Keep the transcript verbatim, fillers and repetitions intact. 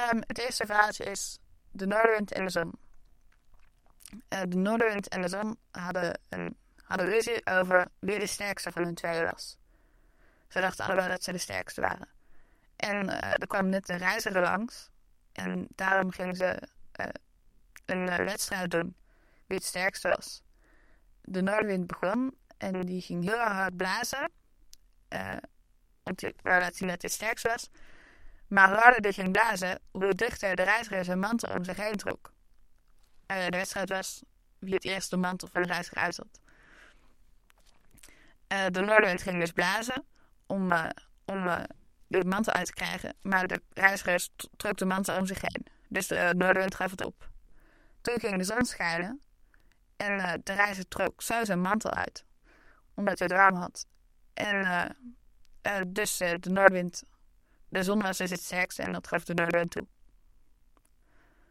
Um, het eerste verhaaltje is de noordenwind en de zon. Uh, de noordenwind en de zon hadden, een, hadden ruzie over wie de sterkste van hun tweeën was. Ze dachten allebei dat ze de sterkste waren. En uh, er kwam net een reiziger langs. En daarom gingen ze uh, een uh, wedstrijd doen wie het sterkste was. De noordenwind begon en die ging heel erg hard blazen. Uh, want hij wou dat hij net het sterkste was. Maar hoe harder hij ging blazen, hoe dichter de reiziger zijn mantel om zich heen trok. Uh, de wedstrijd was wie het eerst de mantel van de reiziger uit had. Uh, de noordenwind ging dus blazen om, uh, om uh, de mantel uit te krijgen. Maar de reiziger trok de mantel om zich heen. Dus de uh, noordenwind gaf het op. Toen ging de zon schijnen. En uh, de reiziger trok zo zijn mantel uit. Omdat hij het warm had. En uh, uh, dus uh, de noordenwind... De zon was dus het sterkste en dat gaf de noordenwind toe.